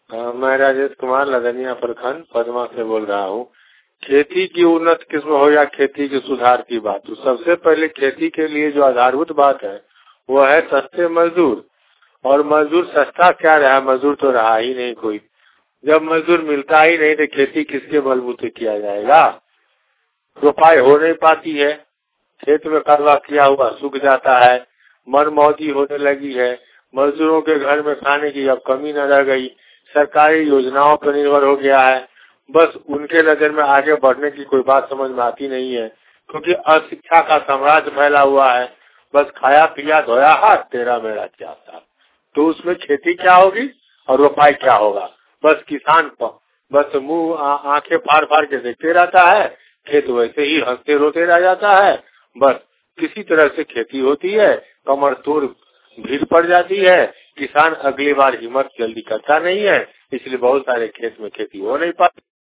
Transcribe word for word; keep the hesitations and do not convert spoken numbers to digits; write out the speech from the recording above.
हाँ, मैं राजेश कुमार लदनिया प्रखंड पदमा से बोल रहा हूँ। खेती की उन्नत किस्म हो या खेती के सुधार की बात, तो सबसे पहले खेती के लिए जो आधारभूत बात है वो है सस्ते मजदूर। और मजदूर सस्ता क्या रहा, मजदूर तो रहा ही नहीं कोई। जब मजदूर मिलता ही नहीं तो खेती किसके बलबूते किया जाएगा। रोपाई हो नहीं पाती है, खेत में कलवा किया हुआ सूख जाता है, मनमौजी होने लगी है, मजदूरों के घर में खाने की अब कमी न रह गई, सरकारी योजनाओं पर निर्भर हो गया है। बस उनके नजर में आगे बढ़ने की कोई बात समझ में आती नहीं है, क्योंकि अशिक्षा का साम्राज्य फैला हुआ है। बस खाया पिया धोया हाथ तेरा मेरा क्या था, तो उसमें खेती क्या होगी और रोपाई क्या होगा। बस किसान प- बस मुंह आंखें फाड़ फाड़ के देखते रहता है, खेत वैसे ही हंसते रोते रह जाता है। बस किसी तरह से खेती होती है, कमर तोड़ भीड़ पड़ जाती है, किसान अगली बार हिम्मत जल्दी करता नहीं है, इसलिए बहुत सारे खेत में खेती हो नहीं पाती।